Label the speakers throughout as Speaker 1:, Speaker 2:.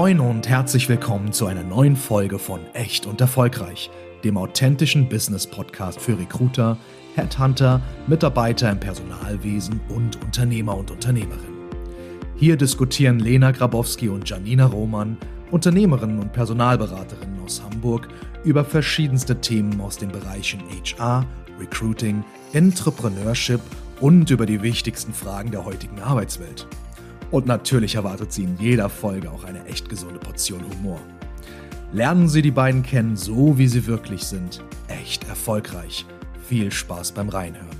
Speaker 1: Moin und herzlich willkommen zu einer neuen Folge von Echt und Erfolgreich, dem authentischen Business-Podcast für Recruiter, Headhunter, Mitarbeiter im Personalwesen und Unternehmer und Unternehmerinnen. Hier diskutieren Lena Grabowski und Janina Roman, Unternehmerinnen und Personalberaterinnen aus Hamburg, über verschiedenste Themen aus den Bereichen HR, Recruiting, Entrepreneurship und über die wichtigsten Fragen der heutigen Arbeitswelt. Und natürlich erwartet Sie in jeder Folge auch eine echt gesunde Portion Humor. Lernen Sie die beiden kennen, so wie sie wirklich sind. Echt erfolgreich. Viel Spaß beim Reinhören.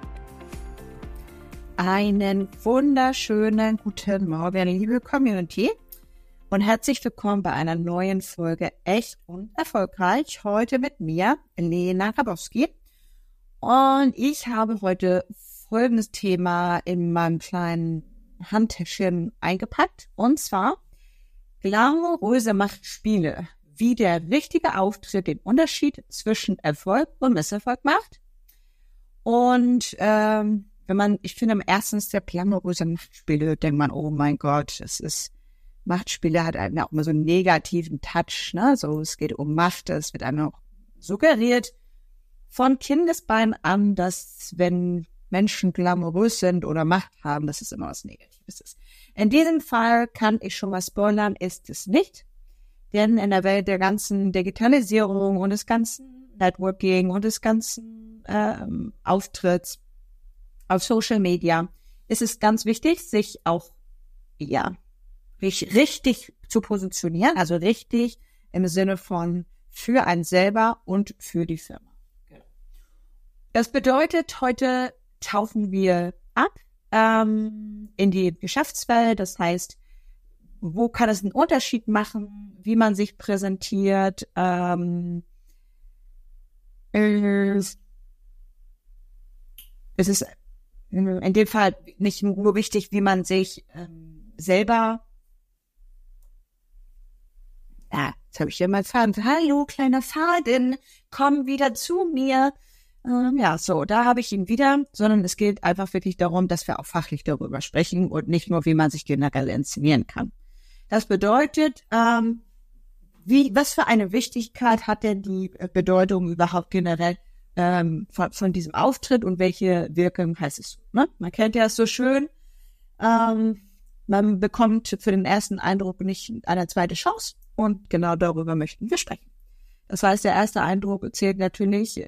Speaker 2: Einen wunderschönen guten Morgen, liebe Community. Und herzlich willkommen bei einer neuen Folge Echt und Erfolgreich. Heute mit mir, Lena Grabowski. Und ich habe heute folgendes Thema in meinem kleinen Handtäschchen eingepackt, und zwar glamouröse Machtspiele, wie der richtige Auftritt den Unterschied zwischen Erfolg und Misserfolg macht. Und ich finde, erstens der glamouröse Machtspiele, denkt man, oh mein Gott, Machtspiele hat einem auch immer so einen negativen Touch, ne? So, es geht um Macht, es wird einem auch suggeriert von Kindesbeinen an, dass wenn Menschen glamourös sind oder Macht haben, dass es immer was Negatives ist. In diesem Fall kann ich schon mal spoilern, ist es nicht. Denn in der Welt der ganzen Digitalisierung und des ganzen Networking und des ganzen Auftritts auf Social Media ist es ganz wichtig, sich auch richtig zu positionieren, also richtig im Sinne von für einen selber und für die Firma. Das bedeutet, heute tauchen wir ab in die Geschäftswelt. Das heißt, wo kann es einen Unterschied machen, wie man sich präsentiert. Es ist in dem Fall nicht nur wichtig, wie man sich selber. Jetzt habe ich hier mal Faden. Hallo, kleiner Faden, komm wieder zu mir. Da habe ich ihn wieder, sondern es geht einfach wirklich darum, dass wir auch fachlich darüber sprechen und nicht nur, wie man sich generell inszenieren kann. Das bedeutet, was für eine Wichtigkeit hat denn die Bedeutung überhaupt generell von diesem Auftritt und welche Wirkung heißt es? Ne? Man kennt ja es so schön, man bekommt für den ersten Eindruck nicht eine zweite Chance, und genau darüber möchten wir sprechen. Das heißt, der erste Eindruck zählt natürlich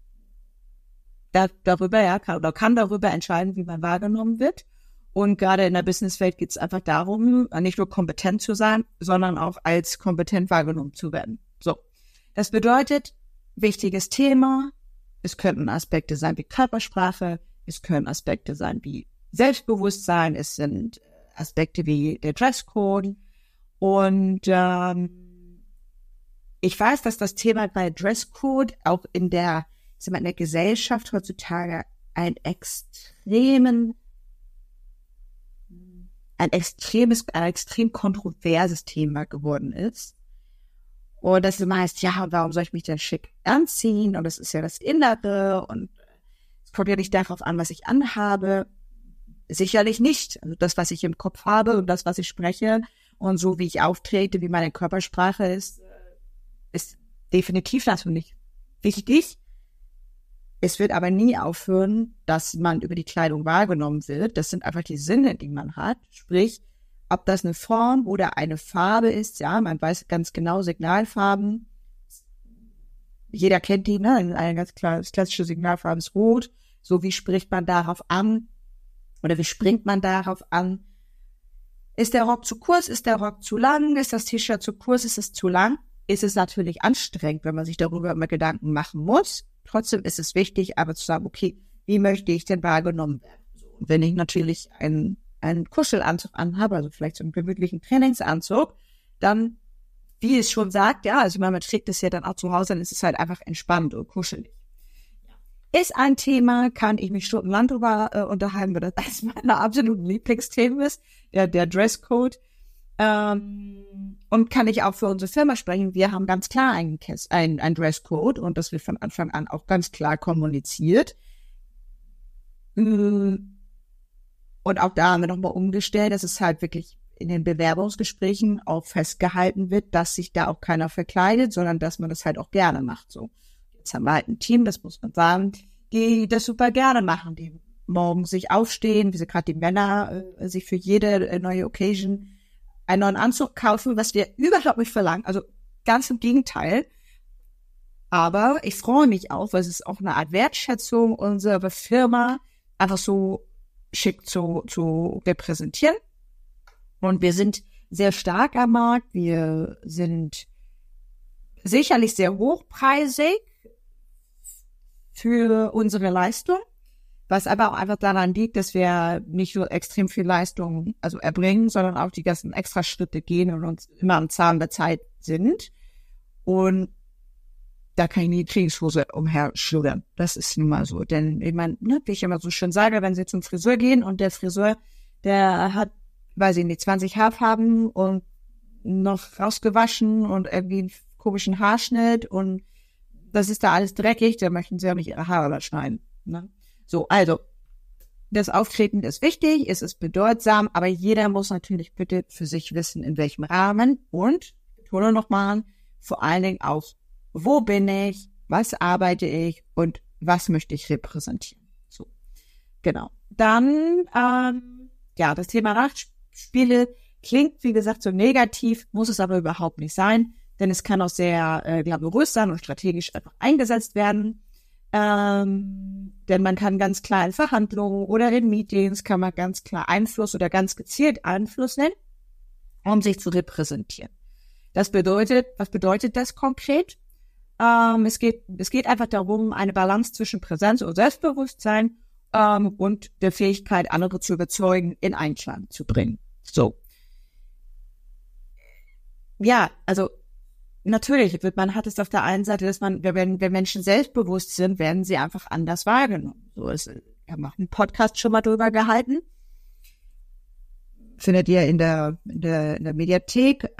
Speaker 2: kann darüber entscheiden, wie man wahrgenommen wird. Und gerade in der Businesswelt geht es einfach darum, nicht nur kompetent zu sein, sondern auch als kompetent wahrgenommen zu werden. So, das bedeutet, wichtiges Thema, es könnten Aspekte sein wie Körpersprache, es können Aspekte sein wie Selbstbewusstsein, es sind Aspekte wie der Dresscode. Und ich weiß, dass das Thema bei Dresscode auch in der Gesellschaft heutzutage ein extrem kontroverses Thema geworden ist. Und das immer heißt, warum soll ich mich denn schick anziehen? Und das ist ja das Innere und es kommt ja nicht darauf an, was ich anhabe. Sicherlich nicht. Also das, was ich im Kopf habe und das, was ich spreche und so, wie ich auftrete, wie meine Körpersprache ist definitiv natürlich wichtig. Es wird aber nie aufhören, dass man über die Kleidung wahrgenommen wird. Das sind einfach die Sinne, die man hat. Sprich, ob das eine Form oder eine Farbe ist, man weiß ganz genau Signalfarben. Jeder kennt die, ne? Eine ganz klassische Signalfarbe ist rot. So, wie spricht man darauf an? Oder wie springt man darauf an? Ist der Rock zu kurz? Ist der Rock zu lang? Ist das T-Shirt zu kurz? Ist es zu lang? Ist es natürlich anstrengend, wenn man sich darüber immer Gedanken machen muss. Trotzdem ist es wichtig, aber zu sagen, okay, wie möchte ich denn wahrgenommen werden? Und wenn ich natürlich einen Kuschelanzug anhabe, also vielleicht so einen gemütlichen Trainingsanzug, dann, wie es schon sagt, man trägt es ja dann auch zu Hause, dann ist es halt einfach entspannt und kuschelig. Ist ein Thema, kann ich mich stundenlang drüber unterhalten, weil das eines meiner absoluten Lieblingsthemen ist, der Dresscode. Und kann ich auch für unsere Firma sprechen. Wir haben ganz klar einen Dresscode und das wird von Anfang an auch ganz klar kommuniziert. Und auch da haben wir nochmal umgestellt, dass es halt wirklich in den Bewerbungsgesprächen auch festgehalten wird, dass sich da auch keiner verkleidet, sondern dass man das halt auch gerne macht. So, jetzt haben wir halt ein Team, das muss man sagen, die das super gerne machen, die morgens sich aufstehen, wie sie gerade die Männer sich für jede neue Occasion einen neuen Anzug kaufen, was wir überhaupt nicht verlangen, also ganz im Gegenteil. Aber ich freue mich auch, weil es ist auch eine Art Wertschätzung unserer Firma, einfach so schick zu repräsentieren. Und wir sind sehr stark am Markt, wir sind sicherlich sehr hochpreisig für unsere Leistung, was aber auch einfach daran liegt, dass wir nicht nur extrem viel Leistung erbringen, sondern auch die ganzen Extraschritte gehen und uns immer am Zahn der Zeit sind. Und da kann ich nie die Kriegshose umherschludern. Das ist nun mal so. Denn ich meine, wie ich immer so schön sage, wenn Sie zum Friseur gehen und der Friseur, der hat, weiß ich nicht, 20 Haarfarben und noch rausgewaschen und irgendwie einen komischen Haarschnitt und das ist da alles dreckig, da möchten Sie auch nicht Ihre Haare schneiden. Ne? So, also, das Auftreten ist wichtig, es ist bedeutsam, aber jeder muss natürlich bitte für sich wissen, in welchem Rahmen und, ich betone nochmal, vor allen Dingen auch, wo bin ich, was arbeite ich und was möchte ich repräsentieren. So, genau. Dann, das Thema Nachtspiele klingt, wie gesagt, so negativ, muss es aber überhaupt nicht sein, denn es kann auch sehr glamourös sein und strategisch einfach eingesetzt werden. Denn man kann ganz klar in Verhandlungen oder in Meetings kann man ganz klar Einfluss oder ganz gezielt Einfluss nehmen, um sich zu repräsentieren. Was bedeutet das konkret? Es geht einfach darum, eine Balance zwischen Präsenz und Selbstbewusstsein und der Fähigkeit, andere zu überzeugen, in Einklang zu bringen. So. Ja, also natürlich man hat es auf der einen Seite, dass wenn Menschen selbstbewusst sind, werden sie einfach anders wahrgenommen. So ist, ich habe auch einen Podcast schon mal drüber gehalten. Findet ihr in der Mediathek.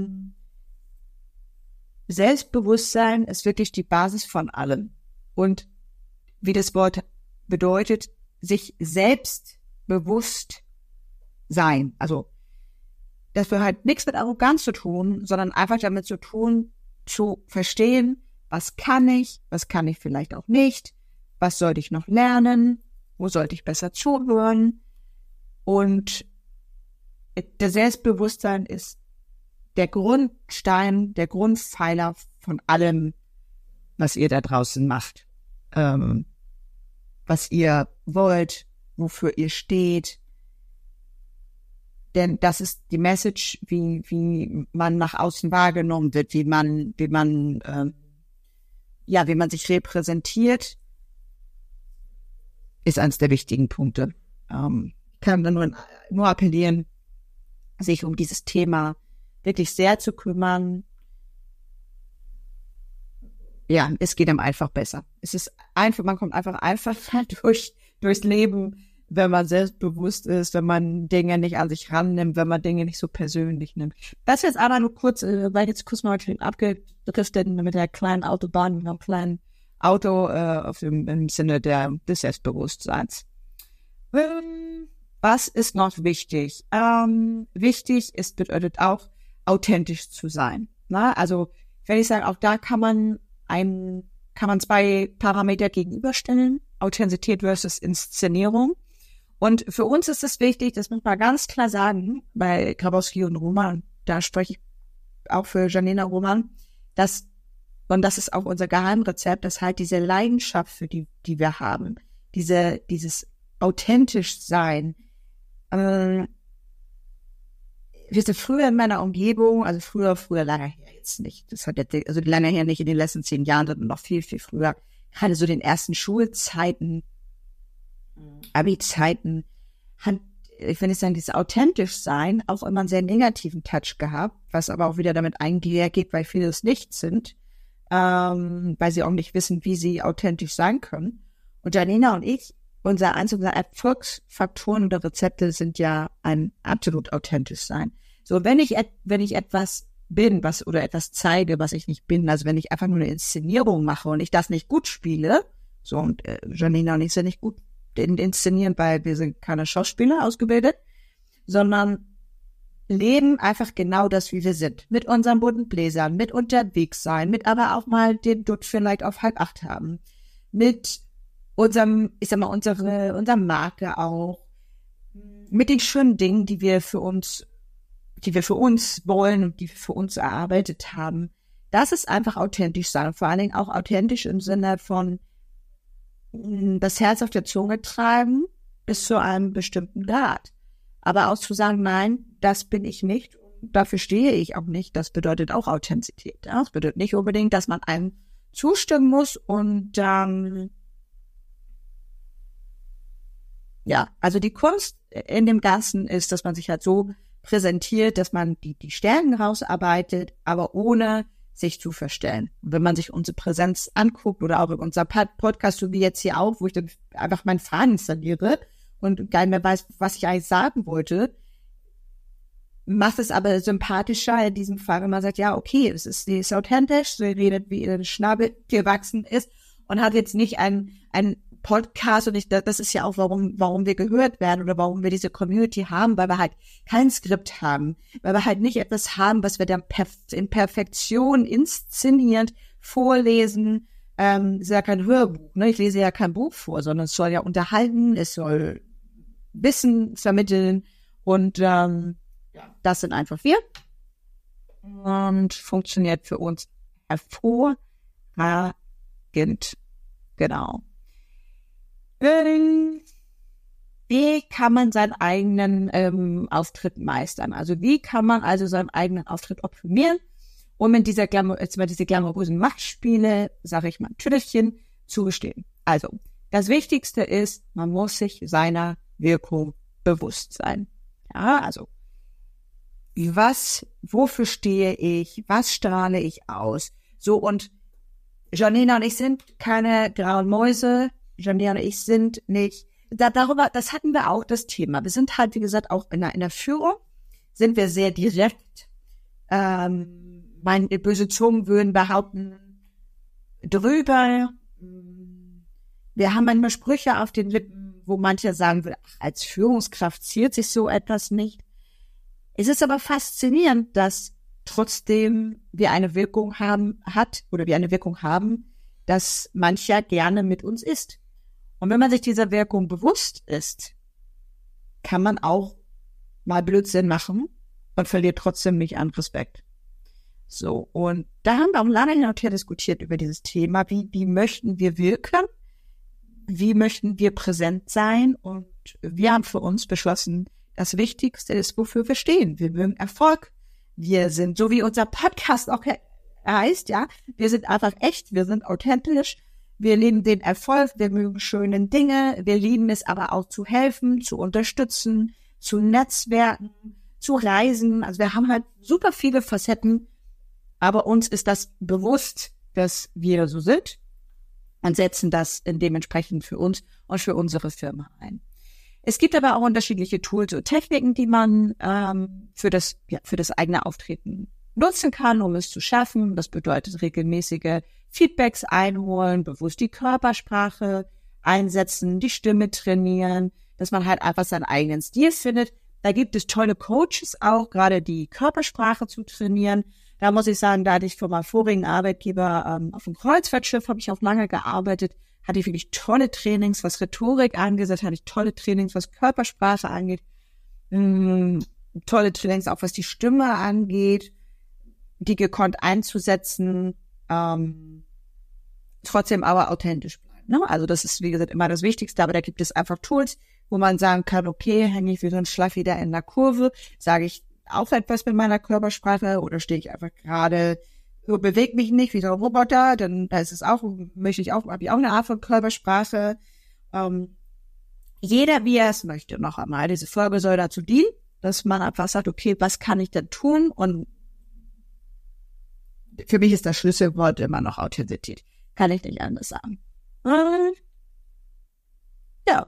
Speaker 2: Selbstbewusstsein ist wirklich die Basis von allem. Und wie das Wort bedeutet, sich selbstbewusst sein. Also das hat halt nichts mit Arroganz zu tun, sondern einfach damit zu tun, zu verstehen, was kann ich vielleicht auch nicht, was sollte ich noch lernen, wo sollte ich besser zuhören. Und der Selbstbewusstsein ist der Grundstein, der Grundpfeiler von allem, was ihr da draußen macht. Was ihr wollt, wofür ihr steht. Denn das ist die Message, wie man nach außen wahrgenommen wird, wie man sich repräsentiert, ist eines der wichtigen Punkte. Ich kann dann nur appellieren, sich um dieses Thema wirklich sehr zu kümmern. Ja, es geht einem einfach besser. Es ist einfach, man kommt einfach einfacher durchs Leben, wenn man selbstbewusst ist, wenn man Dinge nicht an sich rannimmt, wenn man Dinge nicht so persönlich nimmt. Das jetzt aber nur kurz, weil jetzt kurz mal abgedriftet mit der kleinen Autobahn, mit einem kleinen Auto im Sinne des Selbstbewusstseins. Was ist noch wichtig? Wichtig bedeutet auch, authentisch zu sein. Na? Also, wenn ich sage, auch da kann man zwei Parameter gegenüberstellen, Authentizität versus Inszenierung. Und für uns ist es wichtig, das muss man ganz klar sagen, bei Grabowski und Roman, da spreche ich auch für Janina Roman, und das ist auch unser Geheimrezept, dass halt diese Leidenschaft, für die wir haben, dieses authentisch sein, wir sind früher in meiner Umgebung, also früher lange her jetzt nicht. Das hat jetzt, also lange her nicht in den letzten 10 Jahren, sondern noch viel, viel früher. Gerade so den ersten Schulzeiten, Abi-Zeiten, ich will nicht sagen, dieses authentisch sein, auch immer einen sehr negativen Touch gehabt, was aber auch wieder damit einhergeht, weil viele es nicht sind, weil sie auch nicht wissen, wie sie authentisch sein können. Und Janina und ich, unser Erfolgsfaktoren oder Rezepte sind ja ein absolut authentisch sein. So, wenn ich etwas bin, oder etwas zeige, was ich nicht bin, also wenn ich einfach nur eine Inszenierung mache und ich das nicht gut spiele, so, und Janina und ich sind nicht gut in Inszenieren, weil wir sind keine Schauspieler ausgebildet, sondern leben einfach genau das, wie wir sind. Mit unseren bunten Bläsern, mit unterwegs sein, mit aber auch mal den Dutt vielleicht auf 7:30 haben. Mit unserem Marke auch. Mit den schönen Dingen, die wir für uns wollen und die wir für uns erarbeitet haben. Das ist einfach authentisch sein. Und vor allen Dingen auch authentisch im Sinne von das Herz auf der Zunge treiben bis zu einem bestimmten Grad. Aber auch zu sagen, nein, das bin ich nicht, dafür stehe ich auch nicht, das bedeutet auch Authentizität. Ja? Das bedeutet nicht unbedingt, dass man einem zustimmen muss und also die Kunst in dem Ganzen ist, dass man sich halt so präsentiert, dass man die Stärken rausarbeitet, aber ohne sich zu verstellen. Und wenn man sich unsere Präsenz anguckt oder auch in unserem Podcast, so wie jetzt hier auch, wo ich dann einfach meinen Faden installiere und gar nicht mehr weiß, was ich eigentlich sagen wollte, macht es aber sympathischer in diesem Fall, wenn man sagt, ja, okay, sie ist authentisch, sie redet, wie ihr Schnabel gewachsen ist und hat jetzt nicht ein Podcast und das ist ja auch, warum wir gehört werden oder warum wir diese Community haben, weil wir halt kein Skript haben, weil wir halt nicht etwas haben, was wir dann in Perfektion inszenierend vorlesen. Ist ja kein Hörbuch, ne? Ich lese ja kein Buch vor, sondern es soll ja unterhalten, es soll Wissen vermitteln und das sind einfach wir und funktioniert für uns hervorragend. Genau. Wie kann man seinen eigenen Auftritt meistern? Also wie kann man also seinen eigenen Auftritt optimieren, um in diese glamourösen Machtspiele, sage ich mal, Tüdelchen, zu bestehen? Also das Wichtigste ist, man muss sich seiner Wirkung bewusst sein. Ja, also wofür stehe ich? Was strahle ich aus? So, und Janina und ich sind keine grauen Mäuse. Janina und ich sind nicht, das hatten wir auch, das Thema. Wir sind halt, wie gesagt, auch in der Führung, sind wir sehr direkt. Meine böse Zungen würden behaupten, drüber. Wir haben manchmal Sprüche auf den Lippen, wo manche sagen würden, als Führungskraft zielt sich so etwas nicht. Es ist aber faszinierend, dass trotzdem wir eine Wirkung haben, dass mancher gerne mit uns ist. Und wenn man sich dieser Wirkung bewusst ist, kann man auch mal Blödsinn machen und verliert trotzdem nicht an Respekt. So, und da haben wir auch lange hin und her diskutiert über dieses Thema, wie möchten wir wirken, wie möchten wir präsent sein, und wir haben für uns beschlossen, das Wichtigste ist, wofür wir stehen. Wir mögen Erfolg. Wir sind, so wie unser Podcast auch heißt, ja, wir sind einfach echt, wir sind authentisch, wir lieben den Erfolg, wir mögen schöne Dinge, wir lieben es aber auch zu helfen, zu unterstützen, zu netzwerken, zu reisen. Also wir haben halt super viele Facetten, aber uns ist das bewusst, dass wir so sind und setzen das dementsprechend für uns und für unsere Firma ein. Es gibt aber auch unterschiedliche Tools und Techniken, die man für das eigene Auftreten nutzen kann, um es zu schaffen. Das bedeutet regelmäßige Feedbacks einholen, bewusst die Körpersprache einsetzen, die Stimme trainieren, dass man halt einfach seinen eigenen Stil findet. Da gibt es tolle Coaches auch, gerade die Körpersprache zu trainieren. Da muss ich sagen, da hatte ich für meinen vorigen Arbeitgeber auf dem Kreuzfahrtschiff, habe ich auch lange gearbeitet, hatte ich wirklich tolle Trainings, was Rhetorik angeht, hatte ich tolle Trainings, was Körpersprache angeht, tolle Trainings auch, was die Stimme angeht, die gekonnt einzusetzen, trotzdem aber authentisch bleiben. Ne? Also das ist, wie gesagt, immer das Wichtigste, aber da gibt es einfach Tools, wo man sagen kann, okay, hänge ich wie so ein Schlaffi da in der Kurve, sage ich auch etwas mit meiner Körpersprache oder stehe ich einfach gerade, bewege mich nicht wie so ein Roboter, dann da ist es auch, habe ich auch eine Art von Körpersprache. Jeder, wie er es möchte, noch einmal. Diese Folge soll dazu dienen, dass man einfach sagt, okay, was kann ich denn tun? Und für mich ist das Schlüsselwort immer noch Authentizität. Kann ich nicht anders sagen. Ja.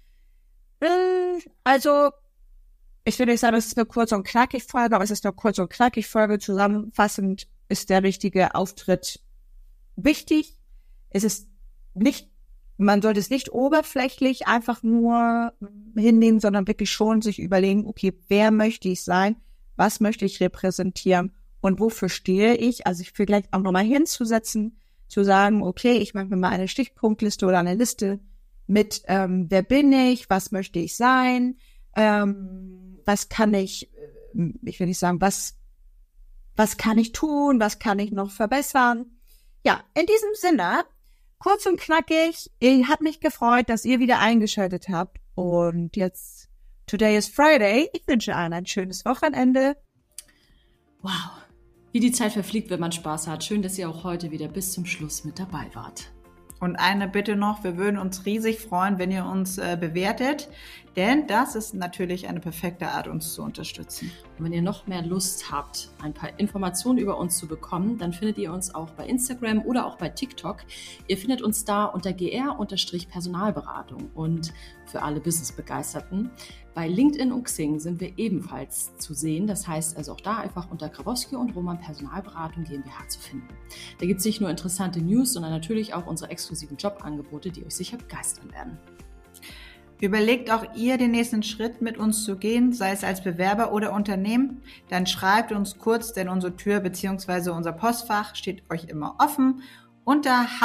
Speaker 2: Also, ich will nicht sagen, es ist eine kurz- und knackig Folge, aber es ist eine kurz- und knackig Folge. Zusammenfassend ist der richtige Auftritt wichtig. Es ist nicht, man sollte es nicht oberflächlich einfach nur hinnehmen, sondern wirklich schon sich überlegen, okay, wer möchte ich sein? was möchte ich repräsentieren und wofür stehe ich. Also ich vielleicht auch nochmal hinzusetzen, zu sagen, okay, ich mache mir mal eine Stichpunktliste oder eine Liste mit, wer bin ich, was möchte ich sein, was kann ich will nicht sagen, was kann ich tun, was kann ich noch verbessern. Ja, in diesem Sinne, kurz und knackig, hat mich gefreut, dass ihr wieder eingeschaltet habt. Und jetzt, today is Friday. Ich wünsche allen ein schönes Wochenende.
Speaker 3: Wow, wie die Zeit verfliegt, wenn man Spaß hat. Schön, dass ihr auch heute wieder bis zum Schluss mit dabei wart.
Speaker 4: Und eine Bitte noch, wir würden uns riesig freuen, wenn ihr uns bewertet, denn das ist natürlich eine perfekte Art, uns zu unterstützen.
Speaker 3: Und wenn ihr noch mehr Lust habt, ein paar Informationen über uns zu bekommen, dann findet ihr uns auch bei Instagram oder auch bei TikTok. Ihr findet uns da unter gr-personalberatung und für alle Business-Begeisterten. Bei LinkedIn und Xing sind wir ebenfalls zu sehen. Das heißt also auch da einfach unter Grabowski und Roman Personalberatung GmbH zu finden. Da gibt es nicht nur interessante News, sondern natürlich auch unsere exklusiven Jobangebote, die euch sicher begeistern werden.
Speaker 4: Überlegt auch ihr, den nächsten Schritt mit uns zu gehen, sei es als Bewerber oder Unternehmen, dann schreibt uns kurz, denn unsere Tür bzw. unser Postfach steht euch immer offen unter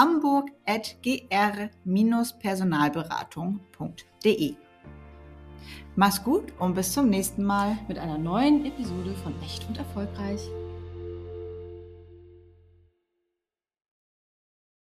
Speaker 4: hamburg@gr-personalberatung.de. Mach's gut und bis zum nächsten Mal
Speaker 3: Mit einer neuen Episode von Echt und Erfolgreich.